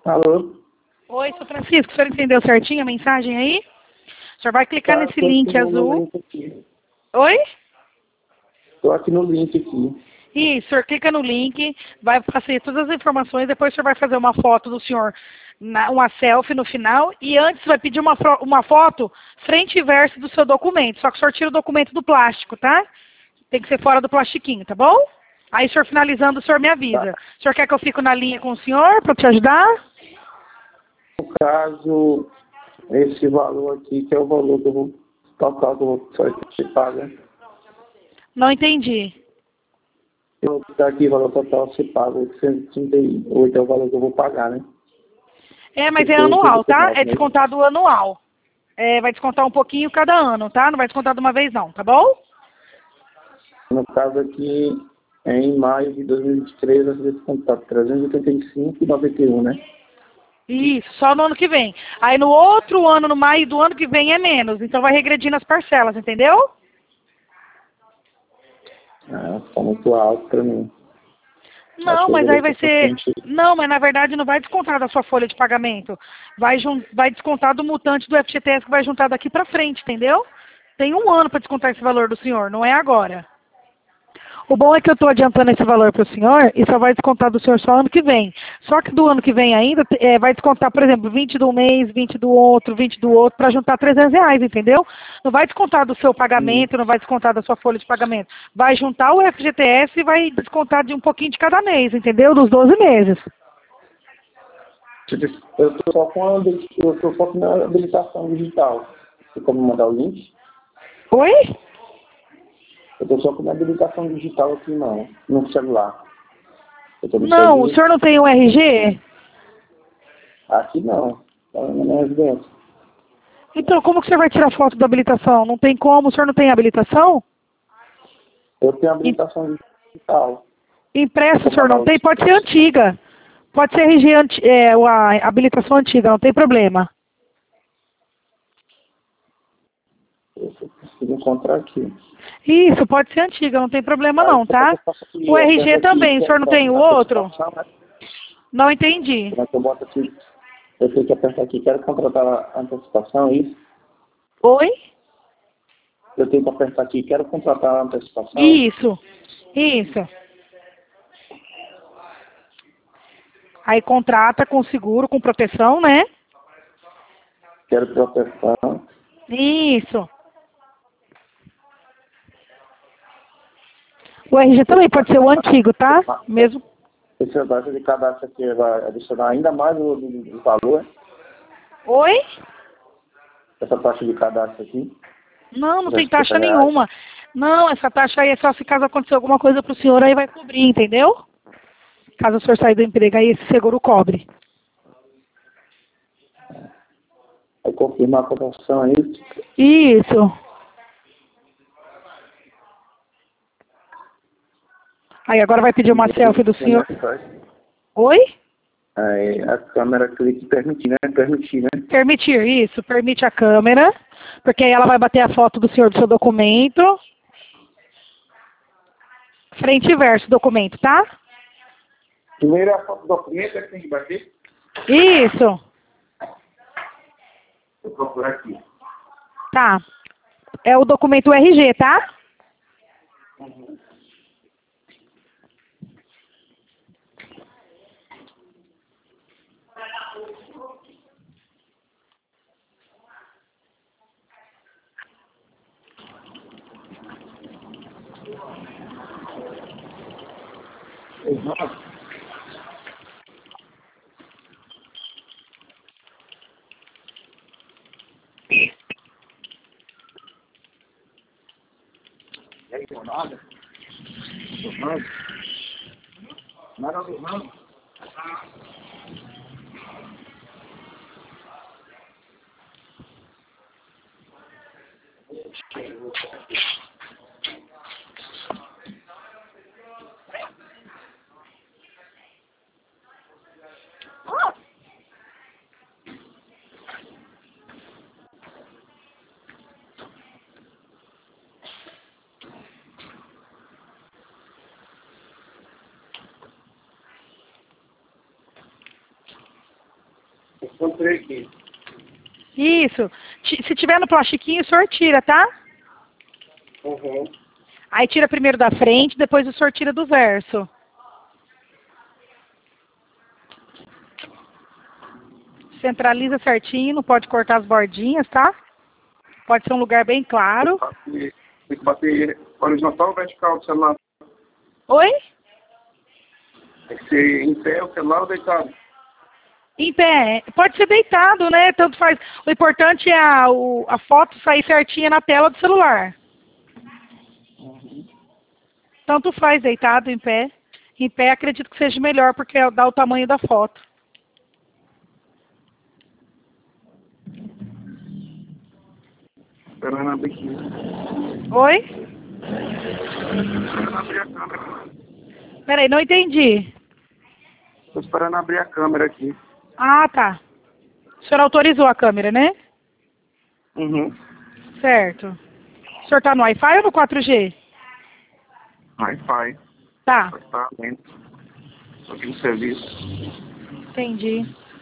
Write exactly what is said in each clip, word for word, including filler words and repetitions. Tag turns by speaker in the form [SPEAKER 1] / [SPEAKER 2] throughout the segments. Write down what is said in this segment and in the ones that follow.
[SPEAKER 1] Alô?
[SPEAKER 2] Oi, sou Francisco. O senhor entendeu certinho a mensagem aí? O senhor vai clicar
[SPEAKER 1] Tá,
[SPEAKER 2] nesse
[SPEAKER 1] tô
[SPEAKER 2] link
[SPEAKER 1] aqui no, no
[SPEAKER 2] azul.
[SPEAKER 1] link aqui.
[SPEAKER 2] Oi?
[SPEAKER 1] Tô aqui no link aqui.
[SPEAKER 2] Isso, o senhor clica no link, vai fazer todas as informações, depois o senhor vai fazer uma foto do senhor, na- uma selfie no final, e antes vai pedir uma, fro- uma foto frente e verso do seu documento. Só que o senhor tira o documento do plástico, tá? Tem que ser fora do plastiquinho, tá bom? Aí o senhor finalizando, o senhor me
[SPEAKER 1] Tá.
[SPEAKER 2] avisa. O senhor quer que eu fique na linha com o senhor para te ajudar?
[SPEAKER 1] No caso, esse valor aqui, que é o valor que eu vou tocar, que eu vou só te paga.
[SPEAKER 2] Não entendi.
[SPEAKER 1] Eu vou ficar aqui, o valor total você paga, oitocentos e trinta e oito é o valor que eu vou pagar, né?
[SPEAKER 2] É, mas é
[SPEAKER 1] Porque eu
[SPEAKER 2] anual,
[SPEAKER 1] tenho
[SPEAKER 2] tá?
[SPEAKER 1] nove,
[SPEAKER 2] É
[SPEAKER 1] né?
[SPEAKER 2] descontado anual. É, vai descontar um pouquinho cada ano, tá? Não vai descontar de uma vez não, tá bom?
[SPEAKER 1] No caso aqui, é em maio de dois mil e vinte e três, vai ser descontado trezentos e oitenta e cinco reais e noventa e um, né?
[SPEAKER 2] Isso, só no ano que vem. Aí no outro ano, no maio do ano que vem, é menos. Então vai regredindo as parcelas, entendeu?
[SPEAKER 1] Ah, tá muito alto pra mim. Acho
[SPEAKER 2] Não,
[SPEAKER 1] que eu
[SPEAKER 2] mas
[SPEAKER 1] vou
[SPEAKER 2] aí vai
[SPEAKER 1] deixar pra
[SPEAKER 2] ser...
[SPEAKER 1] frente.
[SPEAKER 2] Não, mas na verdade não vai descontar da sua folha de pagamento. Vai, jun... vai descontar do mutante do F G T S que vai juntar daqui pra frente, entendeu? Tem um ano para descontar esse valor do senhor, não é agora. O bom é que eu estou adiantando esse valor para o senhor e só vai descontar do senhor só ano que vem. Só que do ano que vem ainda é, vai descontar, por exemplo, vinte de um mês, vinte do outro, vinte do outro, para juntar trezentos reais, entendeu? Não vai descontar do seu
[SPEAKER 1] Hum.
[SPEAKER 2] pagamento, não vai descontar da sua folha de pagamento. Vai juntar o F G T S e vai descontar de um pouquinho de cada mês, entendeu? Dos doze meses.
[SPEAKER 1] Eu estou só com a habili- eu tô só com a habilitação digital. Você como mandar o link?
[SPEAKER 2] Oi?
[SPEAKER 1] Eu estou só com a habilitação digital aqui não, no celular. Eu tô no
[SPEAKER 2] Não, o
[SPEAKER 1] serviço.
[SPEAKER 2] senhor não tem o R G?
[SPEAKER 1] Aqui não. Tá na minha residência.
[SPEAKER 2] Então, como que o senhor vai tirar foto da habilitação? Não tem como? O senhor não tem habilitação?
[SPEAKER 1] Eu tenho habilitação digital.
[SPEAKER 2] Impresso o
[SPEAKER 1] Vou
[SPEAKER 2] senhor
[SPEAKER 1] mandar
[SPEAKER 2] não
[SPEAKER 1] o
[SPEAKER 2] tem?
[SPEAKER 1] link
[SPEAKER 2] Pode
[SPEAKER 1] pra
[SPEAKER 2] ser
[SPEAKER 1] você.
[SPEAKER 2] antiga. Pode ser R G, anti, é, a habilitação antiga, não tem problema.
[SPEAKER 1] Eu consigo encontrar aqui.
[SPEAKER 2] Isso, pode ser antiga, não tem problema
[SPEAKER 1] Aí
[SPEAKER 2] não,
[SPEAKER 1] como é que
[SPEAKER 2] tá?
[SPEAKER 1] eu faço aqui?
[SPEAKER 2] O
[SPEAKER 1] Eu
[SPEAKER 2] R G
[SPEAKER 1] aperto aqui,
[SPEAKER 2] também, o
[SPEAKER 1] que é
[SPEAKER 2] senhor não
[SPEAKER 1] pra
[SPEAKER 2] tem o outro?
[SPEAKER 1] antecipação, né?
[SPEAKER 2] Não entendi.
[SPEAKER 1] Como é que eu boto aqui? Eu tenho que apertar aqui, quero contratar a antecipação, é isso?
[SPEAKER 2] Oi?
[SPEAKER 1] Eu tenho que apertar aqui, quero contratar a antecipação.
[SPEAKER 2] Isso, isso. Aí contrata com seguro, com proteção, né?
[SPEAKER 1] Quero proteção.
[SPEAKER 2] Isso. O R G também pode ser o antigo, tá? Mesmo.
[SPEAKER 1] Essa taxa de cadastro aqui vai adicionar ainda mais o, o, o valor.
[SPEAKER 2] Oi?
[SPEAKER 1] Essa taxa de cadastro aqui,
[SPEAKER 2] Não, não
[SPEAKER 1] já
[SPEAKER 2] tem
[SPEAKER 1] cinquenta
[SPEAKER 2] taxa
[SPEAKER 1] reais.
[SPEAKER 2] nenhuma. Não, essa taxa aí é só se caso acontecer alguma coisa pro senhor, aí vai cobrir, entendeu? Caso o senhor sair do emprego, aí esse seguro cobre.
[SPEAKER 1] Aí confirmar a promoção aí.
[SPEAKER 2] Isso. Aí agora vai pedir uma selfie do senhor. Oi?
[SPEAKER 1] Aí a câmera clica em permitir, né? Permitir, né?
[SPEAKER 2] Permitir, isso. Permite a câmera. Porque aí ela vai bater a foto do senhor do seu documento. Frente e verso do documento, tá?
[SPEAKER 1] Primeiro a foto do documento é que tem que bater.
[SPEAKER 2] Isso.
[SPEAKER 1] Vou procurar aqui.
[SPEAKER 2] Tá. É o documento R G, tá?
[SPEAKER 1] Uhum. Uhum. E aí, nada? Uhum. Nada do ramo. Encontrei aqui.
[SPEAKER 2] Isso. Ti- Se tiver no plastiquinho, o senhor tira, tá?
[SPEAKER 1] Uhum.
[SPEAKER 2] Aí tira primeiro da frente, depois o senhor tira do verso. Centraliza certinho, não pode cortar as bordinhas, tá? Pode ser um lugar bem claro.
[SPEAKER 1] Tem que bater horizontal ou vertical do celular?
[SPEAKER 2] Oi?
[SPEAKER 1] Tem que ser em pé o celular ou deitado?
[SPEAKER 2] Em pé. Pode ser deitado, né? Tanto faz. O importante é a, o- a foto sair certinha na tela do celular. Tanto faz deitado, em pé. Em pé acredito que seja melhor, porque dá o tamanho da foto.
[SPEAKER 1] Esperando abrir aqui.
[SPEAKER 2] Oi?
[SPEAKER 1] Esperando abrir a câmera.
[SPEAKER 2] Peraí, não entendi.
[SPEAKER 1] Estou esperando abrir a câmera aqui.
[SPEAKER 2] Ah, tá. O senhor autorizou a câmera, né?
[SPEAKER 1] Uhum.
[SPEAKER 2] Certo. O senhor tá no Wi-Fi ou no quatro G?
[SPEAKER 1] Wi-Fi.
[SPEAKER 2] Tá,
[SPEAKER 1] Tá lento. Estou aqui no serviço.
[SPEAKER 2] entendi.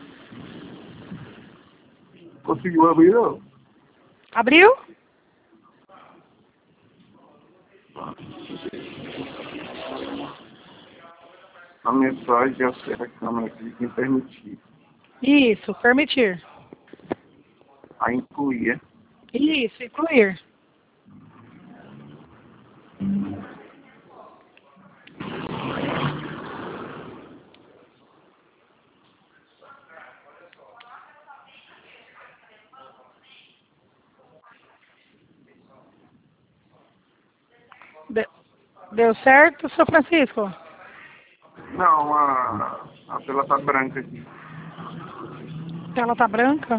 [SPEAKER 1] Conseguiu abrir, não?
[SPEAKER 2] Abriu?
[SPEAKER 1] A mensagem é acessar a câmera aqui em permitir.
[SPEAKER 2] Isso, permitir.
[SPEAKER 1] A incluir.
[SPEAKER 2] Isso, incluir. De- Deu certo, seu Francisco?
[SPEAKER 1] Não, a, a tela tá branca aqui.
[SPEAKER 2] A tela tá branca?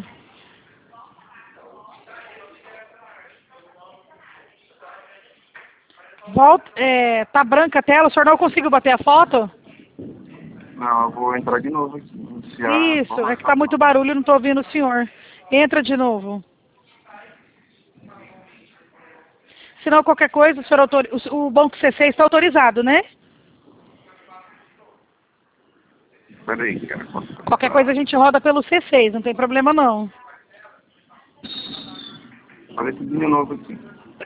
[SPEAKER 2] Volta, é, tá branca a tela, o senhor não conseguiu bater a foto?
[SPEAKER 1] Não, eu vou entrar de novo aqui. Iniciar.
[SPEAKER 2] Isso, é que tá muito barulho, não tô ouvindo o senhor. Entra de novo. Se não, qualquer coisa, o, senhor autor... o, o banco C C está autorizado, né?
[SPEAKER 1] Peraí, cara.
[SPEAKER 2] Qualquer coisa a gente roda pelo C seis, não tem problema não.
[SPEAKER 1] Olha esse de novo aqui.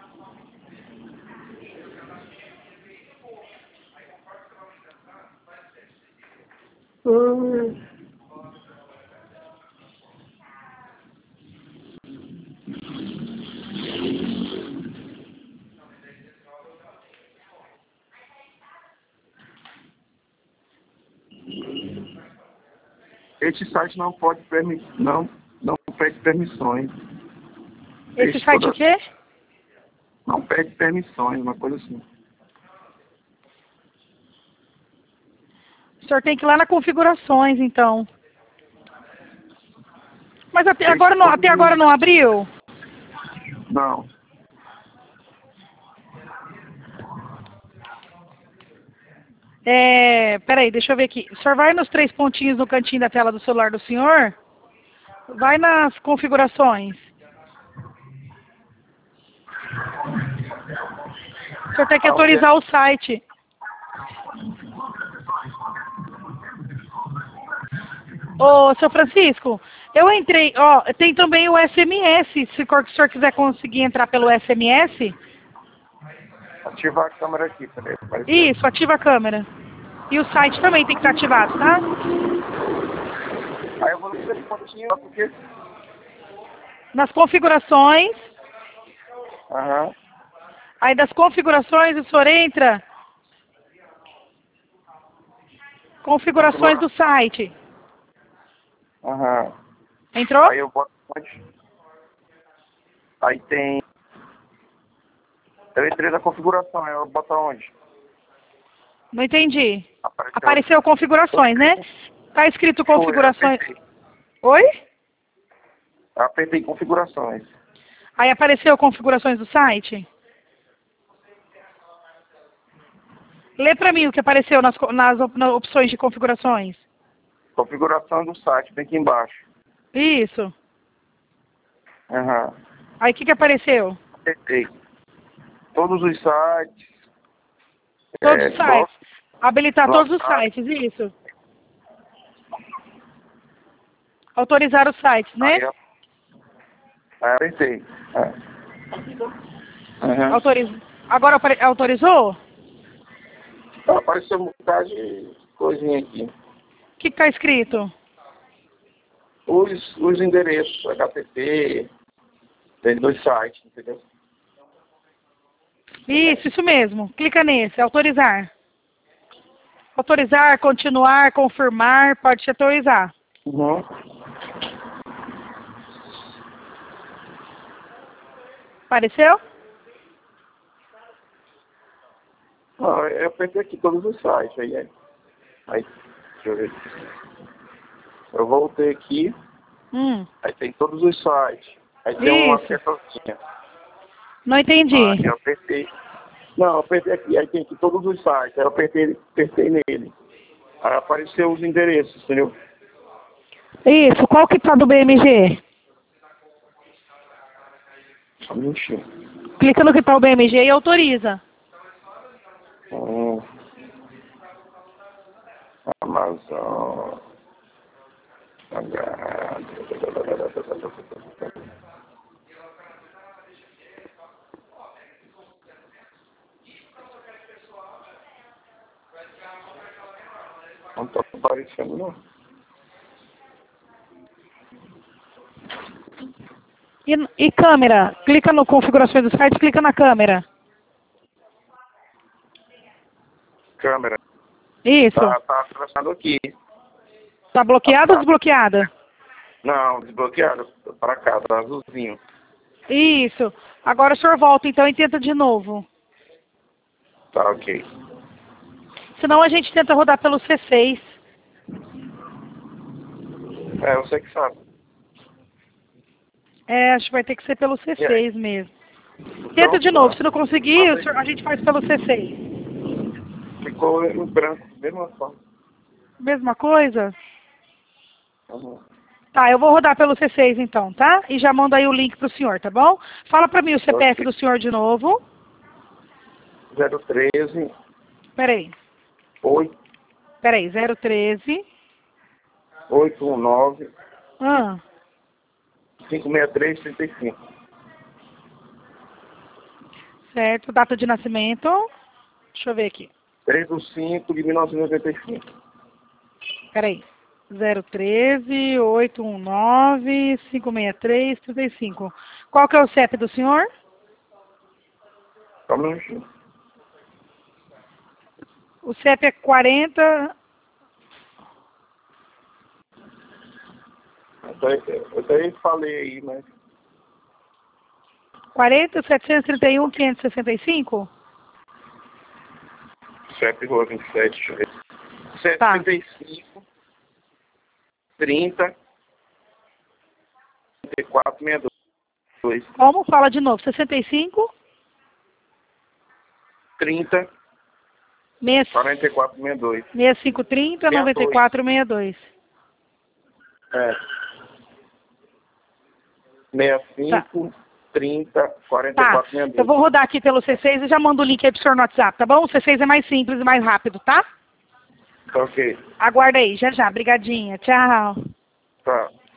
[SPEAKER 1] Este site não pode permitir, não, não pede permissões.
[SPEAKER 2] Esse
[SPEAKER 1] Este
[SPEAKER 2] site
[SPEAKER 1] toda-
[SPEAKER 2] o quê?
[SPEAKER 1] Não pede permissões, uma coisa assim.
[SPEAKER 2] O senhor tem que ir lá na configurações, então. Mas até agora não, até agora não abriu?
[SPEAKER 1] Não.
[SPEAKER 2] É, peraí, deixa eu ver aqui. O senhor vai nos três pontinhos no cantinho da tela do celular do senhor? Vai nas configurações. O senhor tem que atualizar o site. Ô, seu Francisco, eu entrei, ó, tem também o S M S, se o senhor quiser conseguir entrar pelo S M S.
[SPEAKER 1] Ativar a câmera aqui, peraí. apareceu.
[SPEAKER 2] Isso, ativa a câmera. E o site também tem que estar ativado, tá?
[SPEAKER 1] Aí eu vou no três pontinhos, porque...
[SPEAKER 2] Nas configurações,
[SPEAKER 1] Aham.
[SPEAKER 2] aí das configurações o senhor entra. Configurações do site.
[SPEAKER 1] Aham.
[SPEAKER 2] Entrou?
[SPEAKER 1] Aí eu boto onde? Aí tem... Eu entrei na configuração, aí eu boto onde?
[SPEAKER 2] Não entendi.
[SPEAKER 1] Apareceu.
[SPEAKER 2] Apareceu configurações, né? Tá escrito
[SPEAKER 1] Foi,
[SPEAKER 2] configurações.
[SPEAKER 1] apertei.
[SPEAKER 2] Oi?
[SPEAKER 1] Apertei configurações.
[SPEAKER 2] Aí apareceu configurações do site? Lê pra mim o que apareceu nas, co- nas op- nas opções de configurações.
[SPEAKER 1] Configuração do site, bem aqui embaixo.
[SPEAKER 2] Isso.
[SPEAKER 1] Aham.
[SPEAKER 2] Aí o que, que apareceu?
[SPEAKER 1] Apertei. Todos os sites.
[SPEAKER 2] Todos
[SPEAKER 1] é,
[SPEAKER 2] os sites. Habilitar
[SPEAKER 1] nossa,
[SPEAKER 2] todos os sites, isso. Autorizar os sites, né?
[SPEAKER 1] Aí eu, aí eu apertei. É. Uhum.
[SPEAKER 2] Autoriz... Agora apare- autorizou?
[SPEAKER 1] Então, apareceu um bocado de coisinha aqui.
[SPEAKER 2] O que está escrito?
[SPEAKER 1] Os, os endereços, H T T P, tem dois sites, entendeu?
[SPEAKER 2] Isso, isso mesmo. Clica nesse, autorizar. Autorizar, continuar, confirmar, pode te autorizar.
[SPEAKER 1] Uhum.
[SPEAKER 2] Apareceu?
[SPEAKER 1] Não, eu apertei aqui todos os sites. Aí, aí, aí, deixa eu ver. Eu voltei aqui,
[SPEAKER 2] Hum.
[SPEAKER 1] aí tem todos os sites. Aí tem uma
[SPEAKER 2] Isso.
[SPEAKER 1] setozinha.
[SPEAKER 2] Não entendi.
[SPEAKER 1] Aí eu apertei. Não, eu apertei aqui, aí tem aqui todos os sites. Aí eu apertei, apertei nele. Aí apareceu os endereços, entendeu?
[SPEAKER 2] Isso, qual que tá do B M G?
[SPEAKER 1] Só um minutinho.
[SPEAKER 2] Clica no que tá o B M G e autoriza.
[SPEAKER 1] Hum. Amazon. Não tá aparecendo, não.
[SPEAKER 2] E, e câmera? Clica no configurações do site, clica na câmera.
[SPEAKER 1] Câmera.
[SPEAKER 2] Isso.
[SPEAKER 1] Tá, tá atravessando aqui.
[SPEAKER 2] Tá bloqueada ou desbloqueada?
[SPEAKER 1] Não, desbloqueado. Para cá, tá azulzinho.
[SPEAKER 2] Isso. Agora o senhor volta então e tenta de novo.
[SPEAKER 1] Tá, ok.
[SPEAKER 2] Senão a gente tenta rodar pelo C seis.
[SPEAKER 1] É, você que sabe.
[SPEAKER 2] É, acho que vai ter que ser pelo C seis mesmo.
[SPEAKER 1] Então,
[SPEAKER 2] Tenta de
[SPEAKER 1] tá.
[SPEAKER 2] novo. Se não conseguir, o senhor- a gente faz pelo C seis.
[SPEAKER 1] Ficou em branco, mesma forma.
[SPEAKER 2] Mesma coisa?
[SPEAKER 1] Uhum.
[SPEAKER 2] Tá, eu vou rodar pelo C seis então, tá? E já mando aí o link pro senhor, tá bom? Fala pra mim o C P F
[SPEAKER 1] Ok.
[SPEAKER 2] do senhor de novo.
[SPEAKER 1] zero treze,
[SPEAKER 2] Peraí,
[SPEAKER 1] oito,
[SPEAKER 2] peraí, zero treze.
[SPEAKER 1] oito um nove,
[SPEAKER 2] Ah,
[SPEAKER 1] cinco seis três, trinta e cinco.
[SPEAKER 2] certo, data de nascimento. Deixa eu ver aqui.
[SPEAKER 1] três de cinco de mil novecentos e noventa e cinco.
[SPEAKER 2] Peraí. zero treze, oito um nove, cinco seis três, trinta e cinco. Qual que é o C E P do senhor?
[SPEAKER 1] Só um minutinho.
[SPEAKER 2] O C E P é quarenta...
[SPEAKER 1] Eu até, eu até falei aí, mas...
[SPEAKER 2] quarenta, setecentos e trinta e um, quinhentos e sessenta e cinco?
[SPEAKER 1] sete, rua vinte e sete, deixa eu ver.
[SPEAKER 2] Tá.
[SPEAKER 1] setenta e cinco, trinta, trinta e quatro, sessenta e dois.
[SPEAKER 2] Como? Fala de novo. sessenta e cinco?
[SPEAKER 1] trinta,
[SPEAKER 2] seis-
[SPEAKER 1] quarenta e quatro, sessenta e dois.
[SPEAKER 2] sessenta e cinco, trinta, noventa e quatro, sessenta e dois.
[SPEAKER 1] É. sessenta e cinco, trinta, quarenta e
[SPEAKER 2] Tá.
[SPEAKER 1] quatro, sessenta e dois.
[SPEAKER 2] Eu vou rodar aqui pelo C seis e já mando o link aí pro senhor no WhatsApp, tá bom? O C seis é mais simples e mais rápido, tá?
[SPEAKER 1] Ok.
[SPEAKER 2] Aguarda aí, já já. Brigadinha. Tchau.
[SPEAKER 1] Tá.